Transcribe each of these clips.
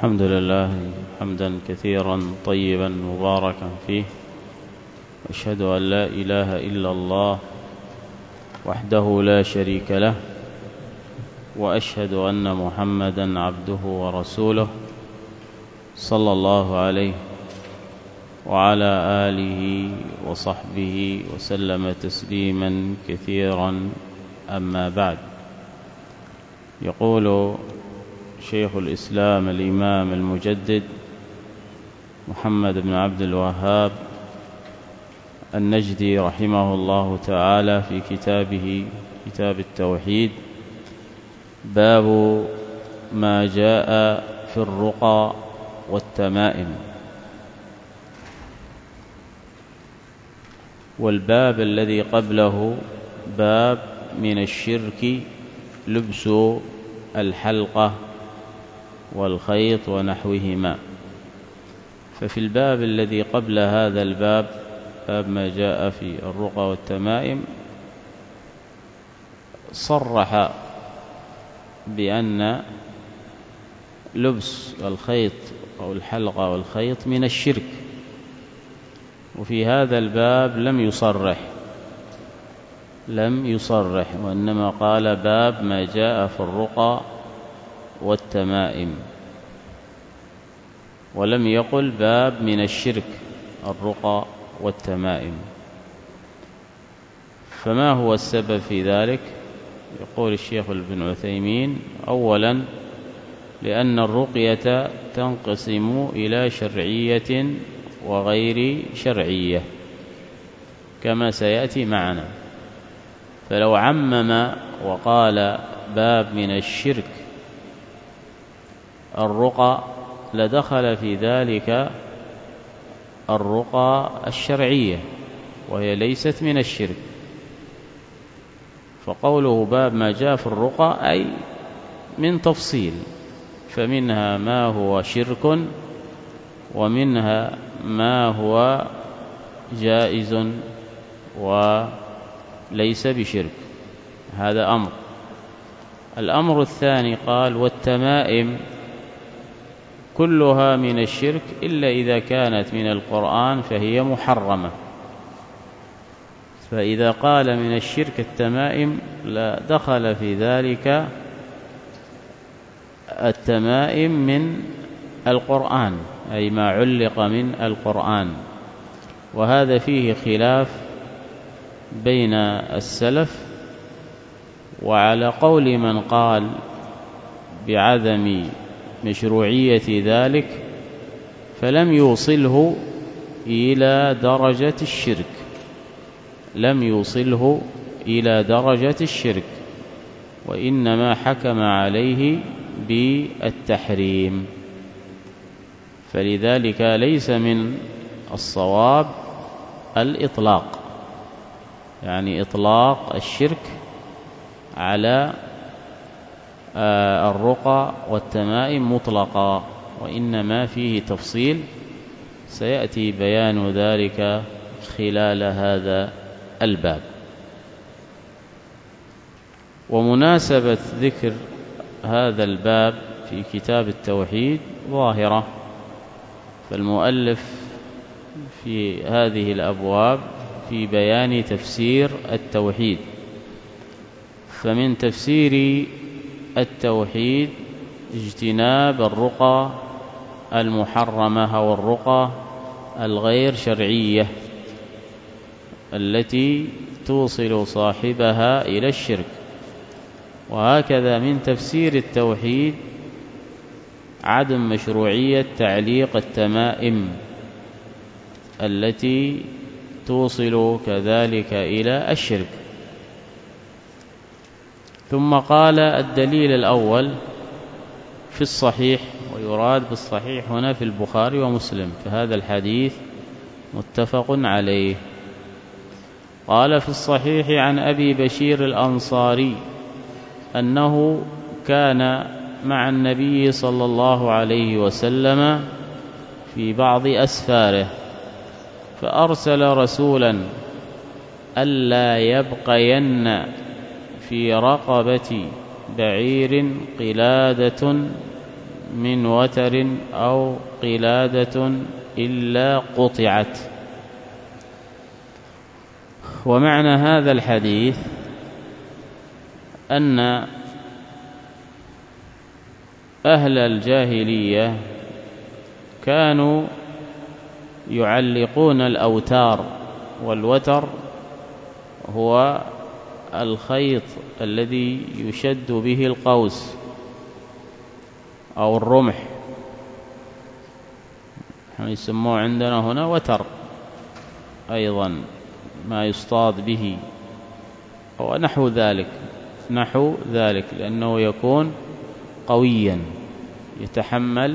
الحمد لله حمدا كثيرا طيبا مباركا فيه، أشهد أن لا إله إلا الله وحده لا شريك له، وأشهد أن محمدا عبده ورسوله صلى الله عليه وعلى آله وصحبه وسلم تسليما كثيرا. أما بعد، يقول شيخ الإسلام الإمام المجدد محمد بن عبد الوهاب النجدي رحمه الله تعالى في كتابه كتاب التوحيد: باب ما جاء في الرقى والتمائم. والباب الذي قبله باب من الشرك لبس الحلقة والخيط ونحوهما. ففي الباب الذي قبل هذا الباب، باب ما جاء في الرقى والتمائم، صرح بأن لبس الخيط أو الحلقة والخيط من الشرك، وفي هذا الباب لم يصرح وإنما قال باب ما جاء في الرقى والتمائم، ولم يقل باب من الشرك الرقى والتمائم. فما هو السبب في ذلك؟ يقول الشيخ ابن عثيمين: أولا، لأن الرقية تنقسم إلى شرعية وغير شرعية كما سيأتي معنا، فلو عمم وقال باب من الشرك الرقى لدخل في ذلك الرقى الشرعية وهي ليست من الشرك. فقوله باب ما جاء في الرقى أي من تفصيل، فمنها ما هو شرك ومنها ما هو جائز وليس بشرك. هذا أمر. الأمر الثاني قال: والتمائم كلها من الشرك إلا إذا كانت من القرآن فهي محرمة. فإذا قال من الشرك التمائم لا دخل في ذلك التمائم من القرآن، أي ما علق من القرآن. وهذا فيه خلاف بين السلف، وعلى قول من قال بعدم مشروعية ذلك فلم يوصله إلى درجة الشرك، وإنما حكم عليه بالتحريم. فلذلك ليس من الصواب الإطلاق، يعني إطلاق الشرك على الرقى والتمائم مطلقا، وإنما فيه تفصيل سيأتي بيان ذلك خلال هذا الباب. ومناسبة ذكر هذا الباب في كتاب التوحيد ظاهرة، فالمؤلف في هذه الأبواب في بيان تفسير التوحيد. فمن تفسير التوحيد اجتناب الرقى المحرمة أو الرقى الغير شرعية التي توصل صاحبها إلى الشرك. وهكذا من تفسير التوحيد عدم مشروعية تعليق التمائم التي توصل كذلك إلى الشرك. ثم قال: الدليل الأول في الصحيح، ويراد بالصحيح هنا في البخاري ومسلم، فهذا الحديث متفق عليه. قال: في الصحيح عن أبي بشير الأنصاري أنه كان مع النبي صلى الله عليه وسلم في بعض أسفاره، فأرسل رسولا ألا يبقين في رقبة بعير قلادة من وتر أو قلادة إلا قطعت. ومعنى هذا الحديث أن أهل الجاهلية كانوا يعلقون الأوتار، والوتر هو الخيط الذي يشد به القوس أو الرمح، يسموه عندنا هنا وتر أيضا، ما يصطاد به أو نحو ذلك، لأنه يكون قويا يتحمل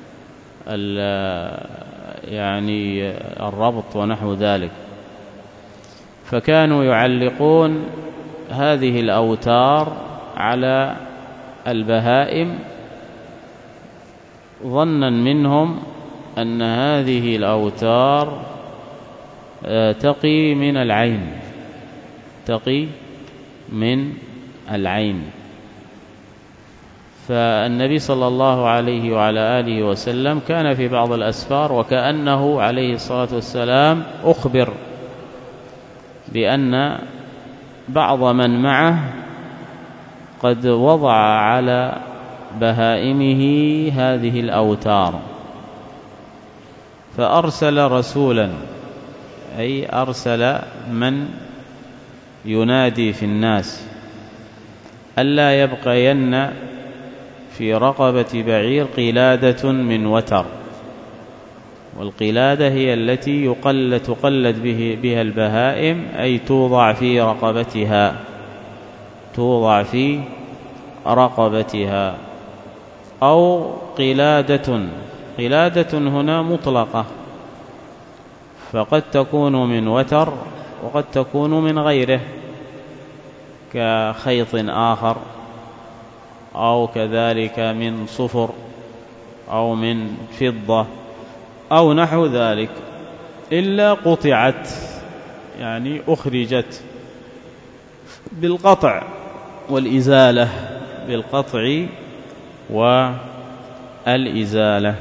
يعني الربط ونحو ذلك. فكانوا يعلقون هذه الأوتار على البهائم ظنا منهم أن هذه الأوتار تقي من العين. فالنبي صلى الله عليه وعلى آله وسلم كان في بعض الأسفار وكأنه عليه الصلاة والسلام أخبر بأن بعض من معه قد وضع على بهائمه هذه الأوتار، فأرسل رسولا، أي أرسل من ينادي في الناس ألا يبقين في رقبة بعير قلادة من وتر. والقلادة هي التي تقلد بها البهائم، أي توضع في رقبتها، أو قلادة هنا مطلقة، فقد تكون من وتر وقد تكون من غيره كخيط آخر، أو كذلك من صفر أو من فضة أو نحو ذلك، إلا قطعت، يعني أخرجت بالقطع والإزالة، بالقطع والإزالة.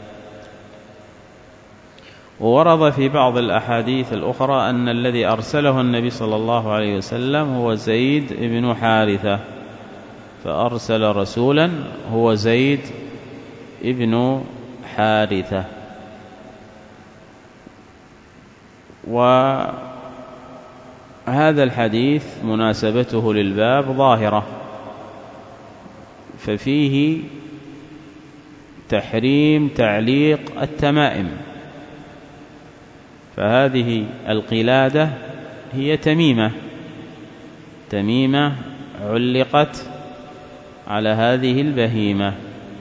وورد في بعض الأحاديث الأخرى أن الذي أرسله النبي صلى الله عليه وسلم هو زيد بن حارثة، فأرسل رسولا هو زيد بن حارثة. وهذا الحديث مناسبته للباب ظاهرة، ففيه تحريم تعليق التمائم. فهذه القلادة هي تميمة علقت على هذه البهيمة،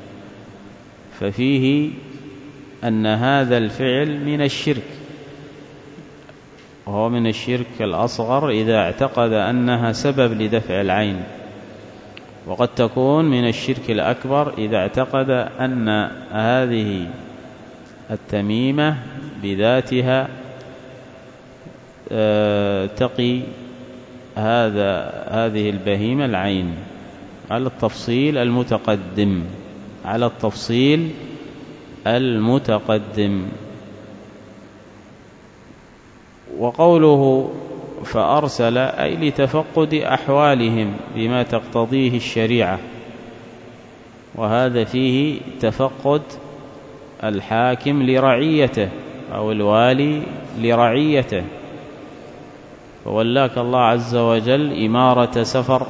ففيه أن هذا الفعل من الشرك، وهو من الشرك الأصغر إذا اعتقد أنها سبب لدفع العين، وقد تكون من الشرك الأكبر إذا اعتقد أن هذه التميمة بذاتها تقي هذه البهيمة العين، على التفصيل المتقدم. وقوله فأرسل أي لتفقد أحوالهم بما تقتضيه الشريعة، وهذا فيه تفقد الحاكم لرعيته أو الوالي لرعيته، فولاك الله عز وجل إمارة سفر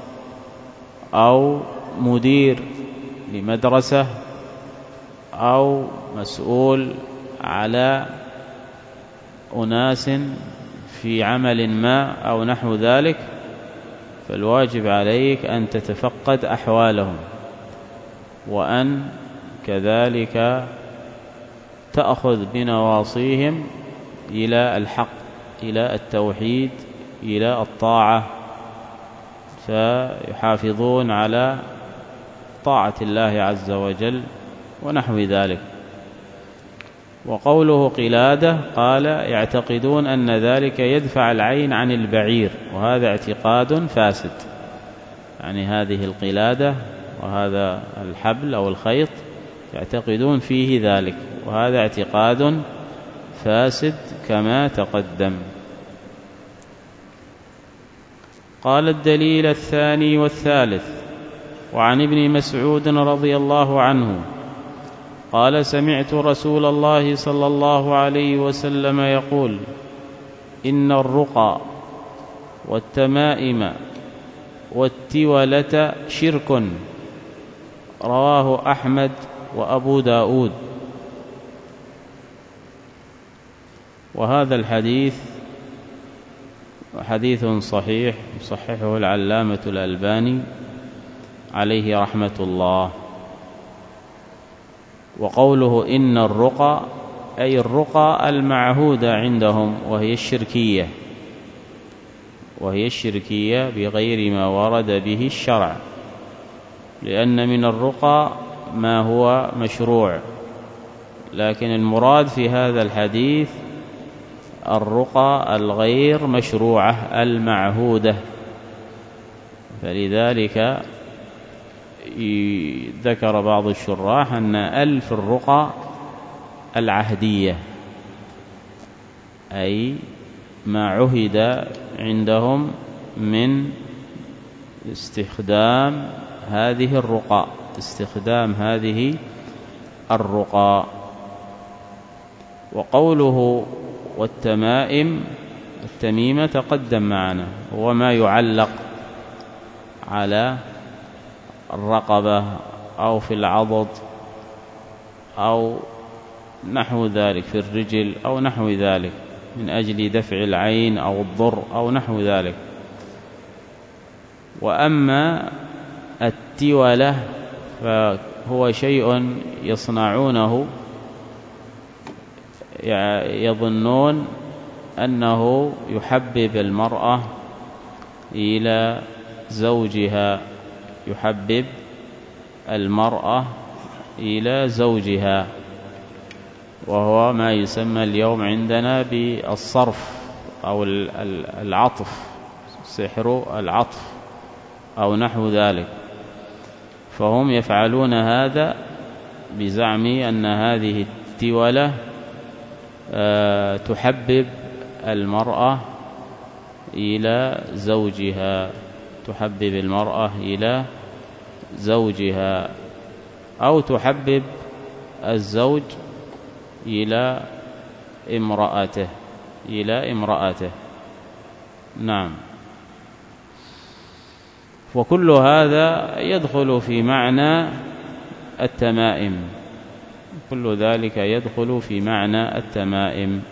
أو مدير لمدرسة أو مسؤول على أناس في عمل ما أو نحو ذلك، فالواجب عليك أن تتفقد أحوالهم، وأن كذلك تأخذ بنواصيهم إلى الحق، إلى التوحيد، إلى الطاعة، فيحافظون على طاعة الله عز وجل ونحو ذلك. وقوله قلادة قال يعتقدون أن ذلك يدفع العين عن البعير، وهذا اعتقاد فاسد، يعني هذه القلادة وهذا الحبل أو الخيط يعتقدون فيه ذلك، وهذا اعتقاد فاسد كما تقدم. قال الدليل الثاني والثالث: وعن ابن مسعود رضي الله عنه قال: سمعت رسول الله صلى الله عليه وسلم يقول: إن الرقى والتمائم والتولة شرك. رواه أحمد وأبو داود. وهذا الحديث حديث صحيح يصححه العلامة الألباني عليه رحمة الله. وقوله إن الرقى أي الرقى المعهودة عندهم، وهي الشركية بغير ما ورد به الشرع، لأن من الرقى ما هو مشروع، لكن المراد في هذا الحديث الرقى الغير مشروعة المعهودة. فلذلك ذكر بعض الشراح أن ألف الرقى العهدية، أي ما عهد عندهم من استخدام هذه الرقى. وقوله والتمائم، التميمة تقدم معنا، هو ما يعلق على الرقبة أو في العضد أو نحو ذلك، في الرجل أو نحو ذلك، من أجل دفع العين أو الضر أو نحو ذلك. وأما التولة فهو شيء يصنعونه يظنون أنه يحبب المرأة إلى زوجها، وهو ما يسمى اليوم عندنا بالصرف أو العطف، سحر العطف أو نحو ذلك. فهم يفعلون هذا بزعم أن هذه التولة تحبب المرأة إلى زوجها، أو تحبب الزوج إلى امرأته. نعم. وكل هذا يدخل في معنى التمائم، كل ذلك يدخل في معنى التمائم.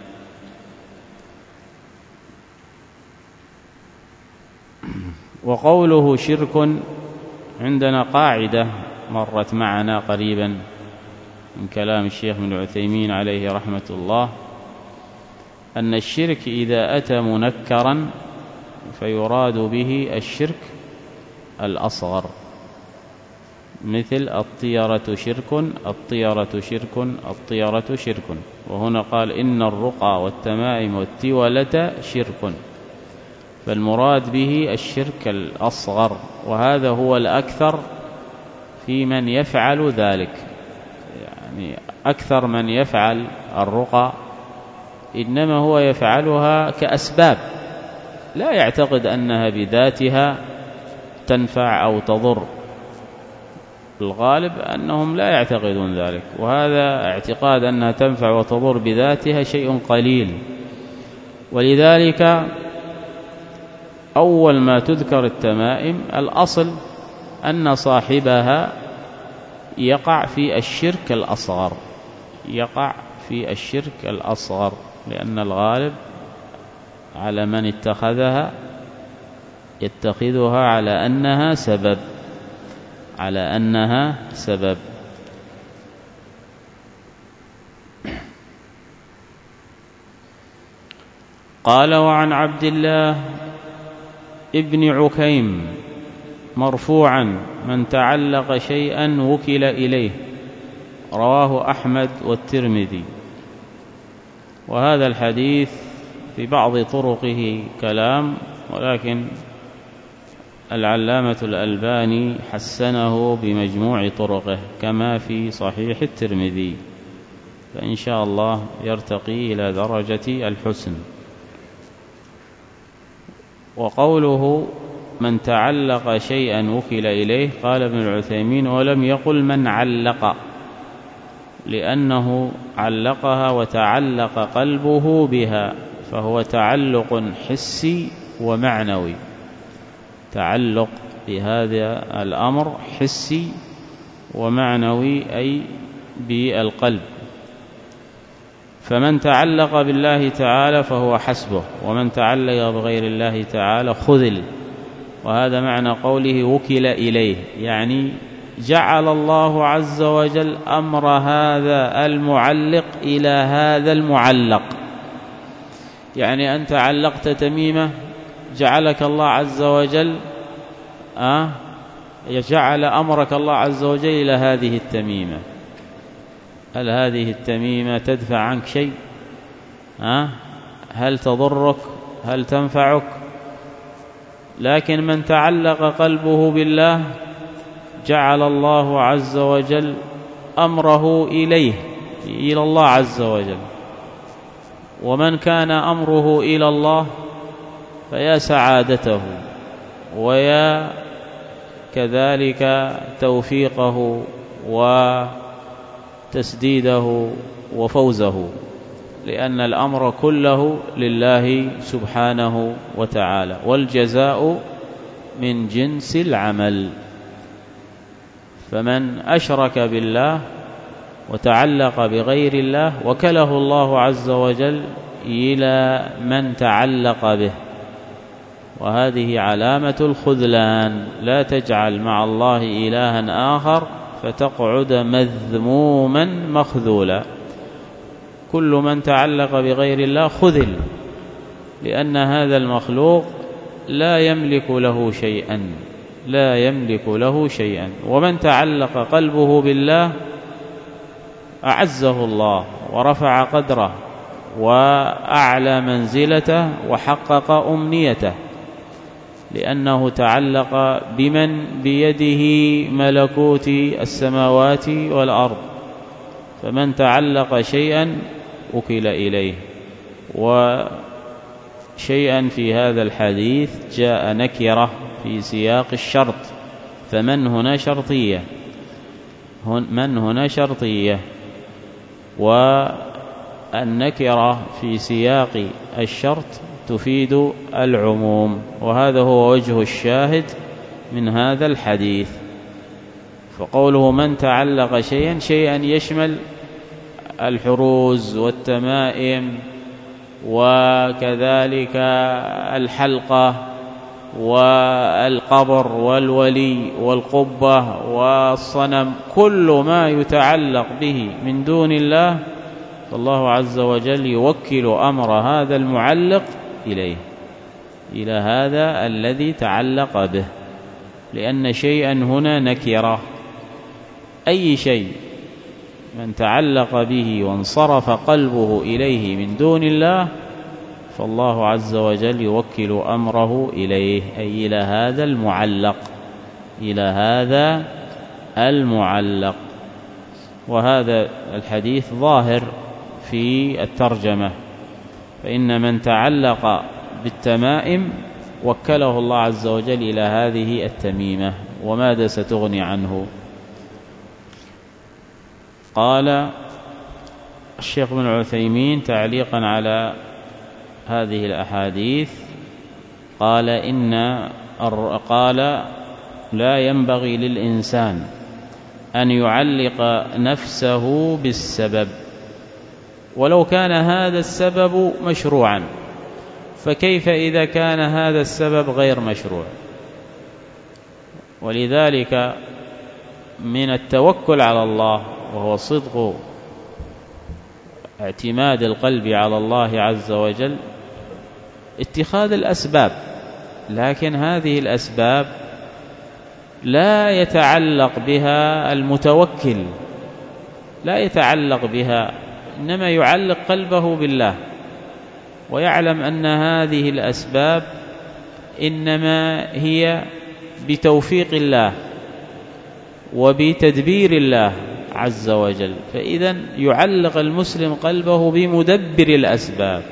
وقوله شرك، عندنا قاعدة مرت معنا قريبا من كلام الشيخ ابن عثيمين عليه رحمة الله، أن الشرك إذا أتى منكرا فيراد به الشرك الأصغر، مثل الطيرة شرك. وهنا قال إن الرقى والتمائم والتولة شرك، فالمراد به الشرك الأصغر، وهذا هو الأكثر في من يفعل ذلك. يعني أكثر من يفعل الرقى إنما هو يفعلها كأسباب، لا يعتقد أنها بذاتها تنفع أو تضر. الغالب أنهم لا يعتقدون ذلك، وهذا اعتقاد أنها تنفع وتضر بذاتها شيء قليل. ولذلك أول ما تذكر التمائم الأصل أن صاحبها يقع في الشرك الأصغر، لأن الغالب على من اتخذها يتخذها على أنها سبب. قال: وعن عبد الله ابن عكيم مرفوعا: من تعلق شيئا وكل إليه. رواه أحمد والترمذي. وهذا الحديث في بعض طرقه كلام، ولكن العلامة الألباني حسنه بمجموع طرقه كما في صحيح الترمذي، فإن شاء الله يرتقي إلى درجة الحسن. وقوله من تعلق شيئا وكل إليه، قال ابن العثيمين ولم يقل من علق، لأنه علقها وتعلق قلبه بها، فهو تعلق حسي ومعنوي، تعلق بهذا الأمر حسي ومعنوي أي بالقلب. فمن تعلق بالله تعالى فهو حسبه، ومن تعلق بغير الله تعالى خذل. وهذا معنى قوله وكل إليه، يعني جعل الله عز وجل أمر هذا المعلق إلى هذا المعلق. يعني أنت علقت تميمة، جعلك الله عز وجل جعل أمرك الله عز وجل إلى هذه التميمة. هل هذه التميمة تدفع عنك شيء؟ هل تضرك؟ هل تنفعك؟ لكن من تعلق قلبه بالله جعل الله عز وجل أمره إليه، إلى الله عز وجل. ومن كان أمره إلى الله فيا سعادته ويا كذلك توفيقه وتسديده وفوزه، لأن الأمر كله لله سبحانه وتعالى، والجزاء من جنس العمل. فمن أشرك بالله وتعلق بغير الله وكله الله عز وجل إلى من تعلق به، وهذه علامة الخذلان. لا تجعل مع الله إلها آخر فتقعد مذموما مخذولا. كل من تعلق بغير الله خذل، لأن هذا المخلوق لا يملك له شيئا، لا يملك له شيئا. ومن تعلق قلبه بالله أعزه الله ورفع قدره وأعلى منزلته وحقق أمنيته، لأنه تعلق بمن بيده ملكوت السماوات والأرض. فمن تعلق شيئا وكل إليه. وشيئا في هذا الحديث جاء نكرة في سياق الشرط، فمن هنا شرطية، من هنا شرطية، والنكرة في سياق الشرط تفيد العموم، وهذا هو وجه الشاهد من هذا الحديث. فقوله من تعلق شيئا يشمل الحروز والتمائم وكذلك الحلقة والقبر والولي والقبة والصنم، كل ما يتعلق به من دون الله فالله عز وجل يوكل أمر هذا المعلق إليه، إلى هذا الذي تعلق به، لأن شيئا هنا نكرة. أي شيء من تعلق به وانصرف قلبه إليه من دون الله فالله عز وجل يوكل أمره إليه، أي إلى هذا المعلق، إلى هذا المعلق. وهذا الحديث ظاهر في الترجمة، فإن من تعلق بالتمائم وكله الله عز وجل إلى هذه التميمة، وماذا ستغني عنه؟ قال الشيخ ابن عثيمين تعليقا على هذه الأحاديث، قال لا ينبغي للإنسان أن يعلق نفسه بالسبب، ولو كان هذا السبب مشروعا، فكيف إذا كان هذا السبب غير مشروع؟ ولذلك من التوكل على الله، وهو صدق اعتماد القلب على الله عز وجل، اتخاذ الأسباب، لكن هذه الأسباب لا يتعلق بها المتوكل، لا يتعلق بها، إنما يعلق قلبه بالله، ويعلم أن هذه الأسباب إنما هي بتوفيق الله وبتدبير الله عز وجل. فإذا يعلق المسلم قلبه بمدبر الأسباب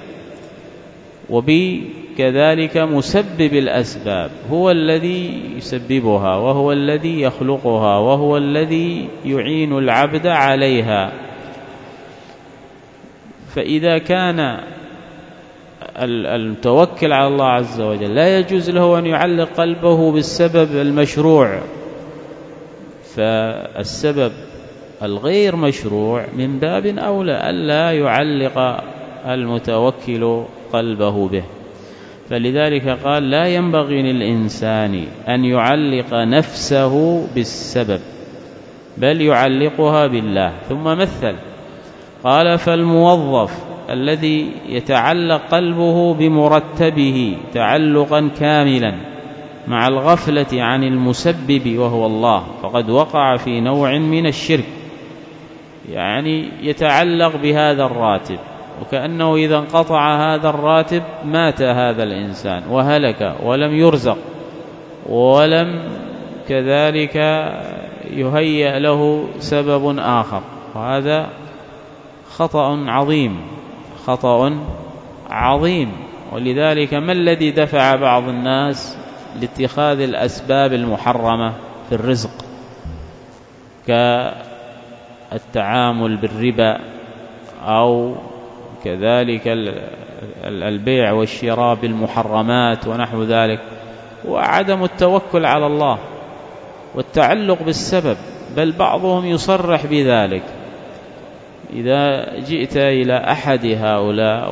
وبكذلك مسبب الأسباب، هو الذي يسببها وهو الذي يخلقها وهو الذي يعين العبد عليها. فإذا كان المتوكل على الله عز وجل لا يجوز له أن يعلق قلبه بالسبب المشروع، فالسبب الغير مشروع من باب أولى ألا يعلق المتوكل قلبه به. فلذلك قال لا ينبغي للإنسان أن يعلق نفسه بالسبب بل يعلقها بالله. ثم مثل قال فالموظف الذي يتعلق قلبه بمرتبه تعلقا كاملا مع الغفلة عن المسبب وهو الله فقد وقع في نوع من الشرك، يعني يتعلق بهذا الراتب وكأنه إذا انقطع هذا الراتب مات هذا الإنسان وهلك ولم يرزق ولم كذلك يهيأ له سبب آخر، وهذا خطأ عظيم. ولذلك ما الذي دفع بعض الناس لاتخاذ الأسباب المحرمة في الرزق كالتعامل بالربا أو كذلك البيع والشراء بالمحرمات ونحو ذلك، وعدم التوكل على الله والتعلق بالسبب، بل بعضهم يصرح بذلك. إذا جئت إلى أحد هؤلاء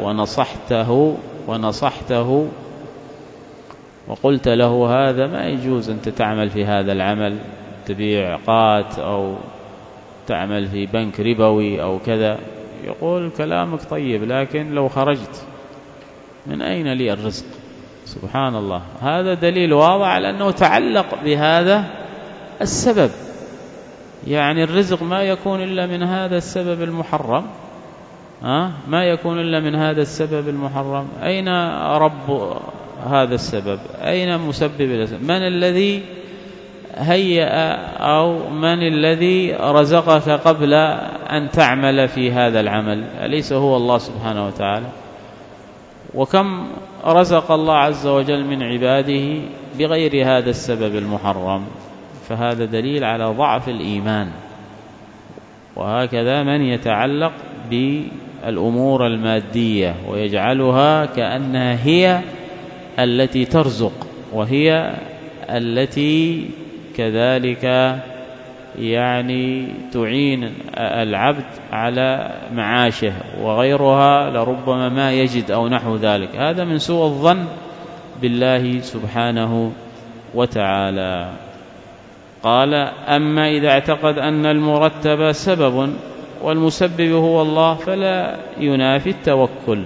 ونصحته وقلت له هذا ما يجوز أنت تعمل في هذا العمل، تبيع عقارات أو تعمل في بنك ربوي أو كذا، يقول كلامك طيب لكن لو خرجت من أين لي الرزق؟ سبحان الله، هذا دليل واضح على أنه تعلق بهذا السبب، يعني الرزق ما يكون إلا من هذا السبب المحرم، ما يكون إلا من هذا السبب المحرم. أين رب هذا السبب؟ أين مسبب السبب؟ من الذي هيأ أو من الذي رزقك قبل أن تعمل في هذا العمل؟ أليس هو الله سبحانه وتعالى؟ وكم رزق الله عز وجل من عباده بغير هذا السبب المحرم، فهذا دليل على ضعف الإيمان. وهكذا من يتعلق بالأمور المادية ويجعلها كأنها هي التي ترزق وهي التي كذلك يعني تعين العبد على معاشه، وغيرها لربما ما يجد أو نحو ذلك، هذا من سوء الظن بالله سبحانه وتعالى. قال أما إذا اعتقد أن المرتب سبب والمسبب هو الله فلا ينافي التوكل.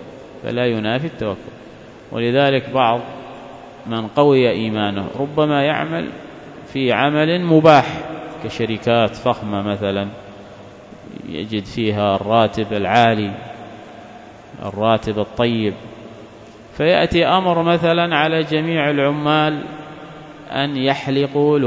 ولذلك بعض من قوي إيمانه ربما يعمل في عمل مباح كشركات فخمة مثلا يجد فيها الراتب العالي الراتب الطيب، فيأتي أمر مثلا على جميع العمال أن يحلقوا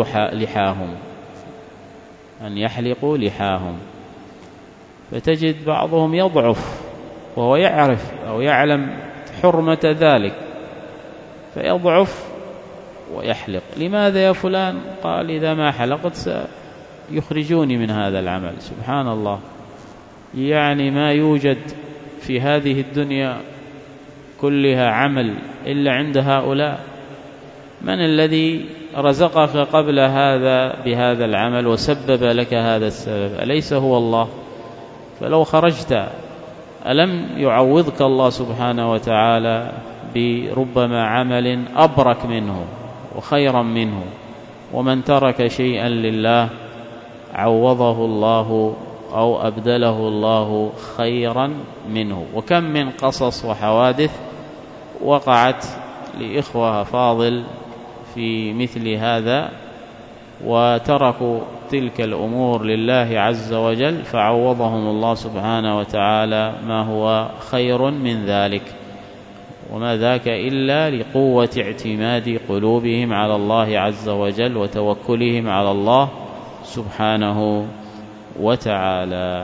لحاهم، فتجد بعضهم يضعف وهو يعرف أو يعلم حرمة ذلك فيضعف ويحلق. لماذا يا فلان؟ قال إذا ما حلقت سيخرجوني من هذا العمل. سبحان الله، يعني ما يوجد في هذه الدنيا كلها عمل إلا عند هؤلاء. من الذي رزقك قبل هذا بهذا العمل وسبب لك هذا السبب؟ أليس هو الله؟ فلو خرجت ألم يعوضك الله سبحانه وتعالى بربما عمل أبرك منه وخيرا منه؟ ومن ترك شيئا لله عوضه الله أو أبدله الله خيرا منه. وكم من قصص وحوادث وقعت لإخوة فاضل في مثل هذا وتركوا تلك الأمور لله عز وجل فعوضهم الله سبحانه وتعالى ما هو خير من ذلك. وما ذاك إلا لقوة اعتماد قلوبهم على الله عز وجل وتوكلهم على الله سبحانه وتعالى.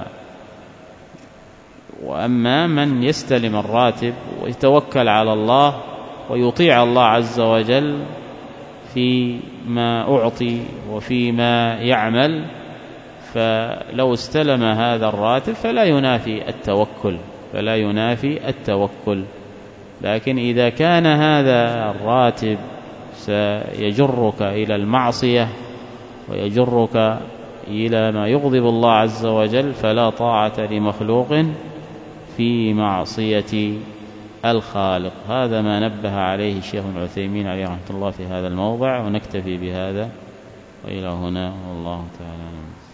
وأما من يستلم الراتب ويتوكل على الله ويطيع الله عز وجل فيما أعطي وفيما يعمل، فلو استلم هذا الراتب فلا ينافي التوكل. لكن إذا كان هذا الراتب سيجرك إلى المعصية ويجرك إلى ما يغضب الله عز وجل فلا طاعة لمخلوق في معصية الخالق. هذا ما نبه عليه الشيخ ابن عثيمين عليه رحمة الله في هذا الموضع، ونكتفي بهذا وإلى هنا والله تعالى.